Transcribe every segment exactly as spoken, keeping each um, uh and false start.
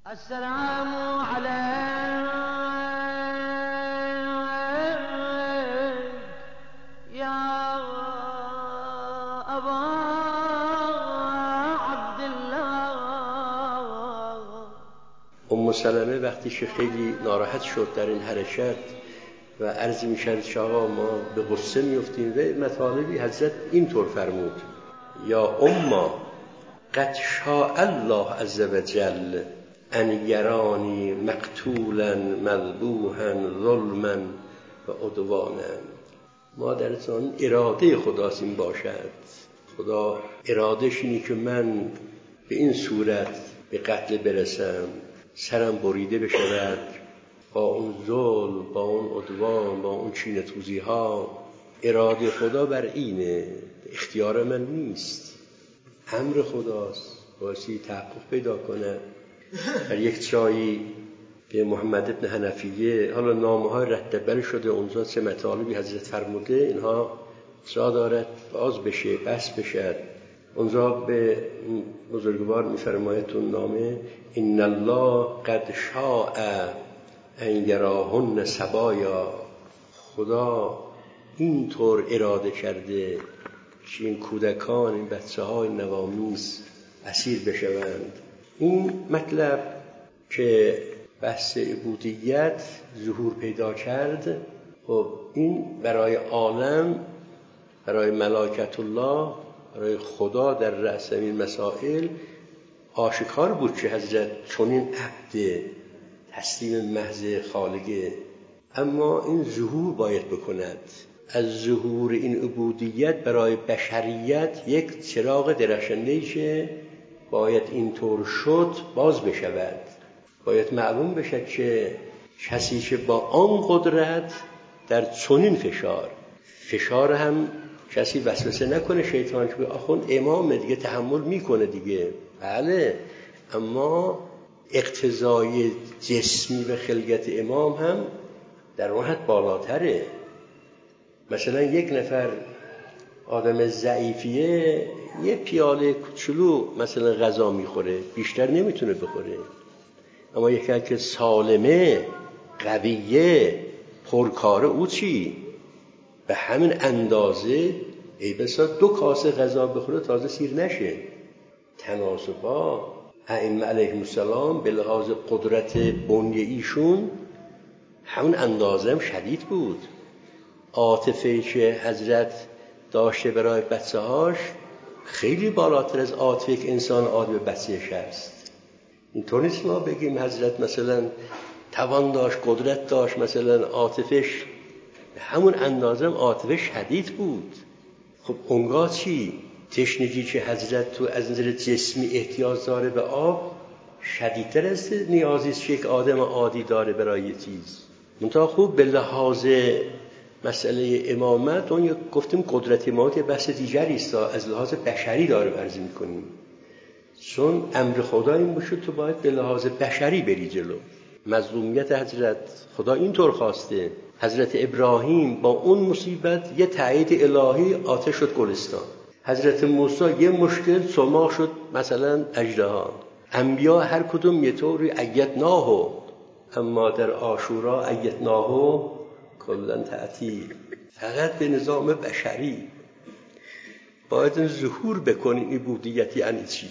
السلام عليك يا أبا عبد الله. ام سلمه وقتی که خیلی ناراحت شد در این حرکت و عرض می‌کرد که آقا ما به غصه می‌افتیم و مطالبی حضرت اینطور فرمود: یا اما قد شاء الله عز وجل ان یرانی مقتولا مذبوحا ظلما و عدوانا. مادرتان اراده خداست این باشد. خدا ارادهش اینه که من به این صورت به قتل برسم، سرم بریده بشود با اون ظلم، با اون عدوان، با اون چینه توزی ها. اراده خدا بر اینه، اختیار من نیست، امر خداست، باسی تحقق پیدا کنه. در یک جایی به محمد ابن حنفیه، حالا نامه های رتبه شده اونجا چه مطالبی حضرت فرموده، اینها جا دارد باز بشه، بس بشه. اونجا به بزرگوار میفرماید تو نامه: ان الله قد شاء ان یراهن سبایا. خدا اینطور اراده کرده که این کودکان، این بچه های نوامیس اسیر بشوند. این مطلب که بحث عبودیت ظهور پیدا کرد، خب این برای عالم، برای ملائکت الله، برای خدا در رأس این مسائل آشکار بود که حضرت چنین عبد تسلیم محض خالقه. اما این ظهور باید بکند. از ظهور این عبودیت برای بشریت یک چراغ درخشنده‌ای که باید اینطور شد باز بشود. باید معلوم بشد که کسی که با آن قدرت در چنین فشار فشار هم کسی وسوسه نکنه شیطان که آخوند امام دیگه تحمل میکنه دیگه، بله، اما اقتضای جسمی و خلقت امام هم در اون حد بالاتره. مثلا یک نفر آدم ضعیفیه یه پیاله کوچولو مثلا غذا میخوره، بیشتر نمیتونه بخوره. اما یکی که سالمه، قویه، پرکاره، او چی؟ به همین اندازه ای بسا دو کاسه غذا بخوره تازه سیر نشه. تناسبا ائمه علیهم السلام به لحاظ قدرت بنیه ایشون همون اندازه هم شدید بود. عاطفه‌ای که حضرت داشته برای بچه هاش خیلی بالاتر از عاطفه که انسان عادی به بچه‌اش هست. اینطور نیست ما بگیم حضرت مثلا توان داشت، قدرت داشت، مثلا عاطفه‌اش همون اندازه هم عاطفه شدید بود. خب اونگاه چی؟ تشنگی که حضرت تو از نظر جسمی احتیاج داره به آب شدیدتر از نیازی است که یک آدم عادی داره برای یه چیز. منتها خوب به لحاظ مسئله امامت اون گفتیم قدرت امامت بحث دیگری است، از لحاظ بشری داره عرض می‌کنیم. چون امر خدا این باشه تو باید به لحاظ بشری بری جلو. مظلومیت حضرت خدا اینطور خواسته. حضرت ابراهیم با اون مصیبت یه تایید الهی آتش شد گلستان. حضرت موسی یه مشکل سما شد مثلا اژدها. انبیا هر کدوم یه طوری ایتناهو، اما در عاشورا ایتناهو کلن تعطیل. فقط به نظام بشری باید ظهور بکنی. عبودیت یعنی چی؟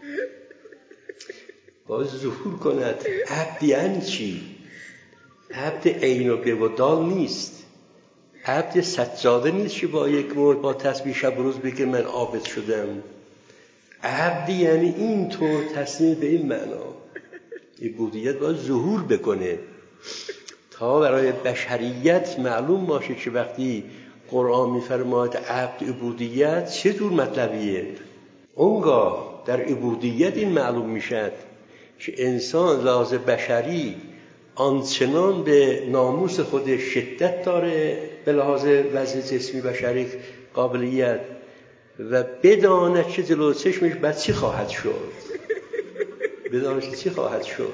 باید ظهور کند. عبد یعنی چی؟ عبد عین و به و دال نیست. عبد سجاده نیست که با یک مول با تسبیح شب روز بگه من عابد شدم. عبد یعنی این طور تسلیم به این معنا. عبودیت باید ظهور بکنه تا برای بشریت معلوم باشه که وقتی قرآن میفرماید عبد عبودیت چه جور مطلبیه. اونگاه در عبودیت این معلوم میشد که انسان لحاظ بشری آنچنان به ناموس خودش شدت داره به لحاظ وضع جسمی بشری قابلیت و بداند که جلو چشمش بعد چی خواهد شد، بداند چی خواهد شد.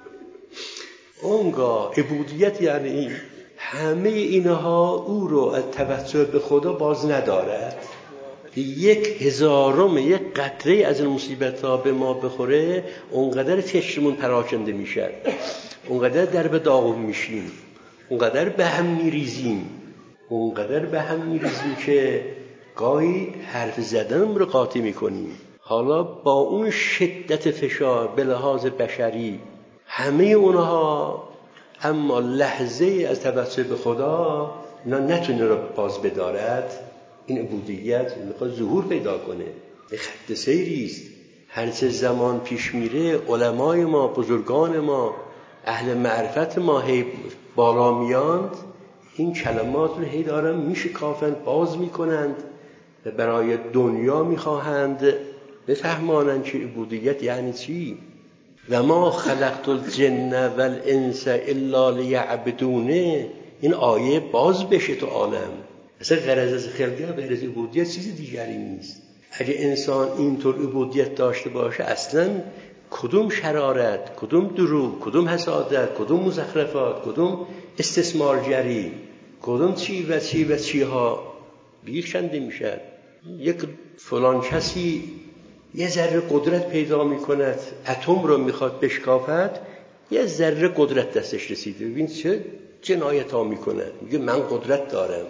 اونگاه عبودیت یعنی این همه اینها او رو از توجه به خدا باز ندارد. یک هزارم یک قطره از این مصیبت ها به ما بخوره اونقدر تشمون پراکنده میشه، اونقدر در به داغون میشیم، اونقدر به هم میریزیم اونقدر به هم میریزیم که گاهی حرف زدن رو قاطی میکنیم. حالا با اون شدت فشار به لحاظ بشری همه اونها، اما لحظه از توسل به خدا اینا نتونه رو باز بدارد. این عبودیت میخواد ظهور پیدا کنه، خط سیری است. هر چه زمان پیش میره علمای ما، بزرگان ما، اهل معرفت ما هی بالا میاند، این کلمات رو هی دارن میشکافند، باز میکنند و برای دنیا میخواهند بفهمانند که عبودیت یعنی چی. و ما خلقت الجن والانس الا لیعبدونه. این آیه باز بشه تو عالم. اصلا غرض از خلقت و غرض عبودیت چیز دیگری نیست. اگه انسان اینطور عبودیت داشته باشه اصلا کدوم شرارت، کدوم دروغ، کدوم حسادت، کدوم مزخرفات، کدوم استثمارگری، کدوم چی و چی و چی ها بیخشنده میشه. یک فلان کسی یه ذره قدرت پیدا میکند، اتم رو میخواد بشکافد، یه ذره قدرت دستش رسیده، ببین چه جنایت ها میکند، میگه من قدرت دارم.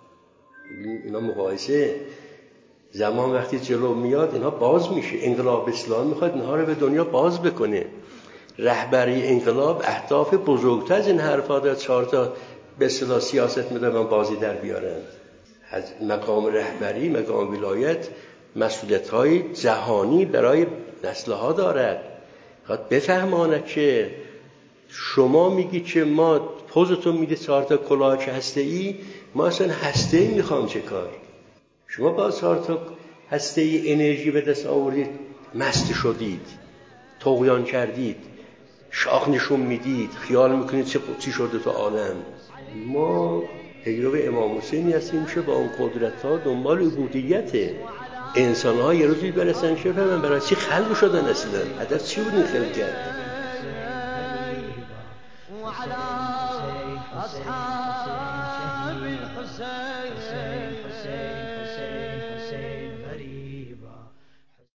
اینا مقایسه زمان وقتی جلو میاد اینا باز میشه. انقلاب اسلام میخواد اینها رو به دنیا باز بکنه. رهبری انقلاب اهداف بزرگتر از این حرفا داره، چهار تا به اصطلاح سیاست میدونن بازی در بیارن. از مقام رهبری، مقام ولایت مسئولیت‌های جهانی برای نسل‌ها دارد. خواهد بفهمانه که شما میگی که ما پوزتون میده چهار تا کلاه هسته‌ای، ما اصلا هسته‌ای میخوام چه کار؟ شما با چهار تا هسته‌ای انرژی به دست آوردید، مست شدید، طغیان کردید، شاخ نشون میدید، خیال میکنید چه چی شده تو عالم. ما پیرو امام حسینی هستیم که با اون قدرت‌ها دنبال عبودیته. انسان‌ها یه روزی برسن که بفهمن برای چی خلق شدن، اصلا هدف چی بود این خلقت. وعلى أصحاب الحسين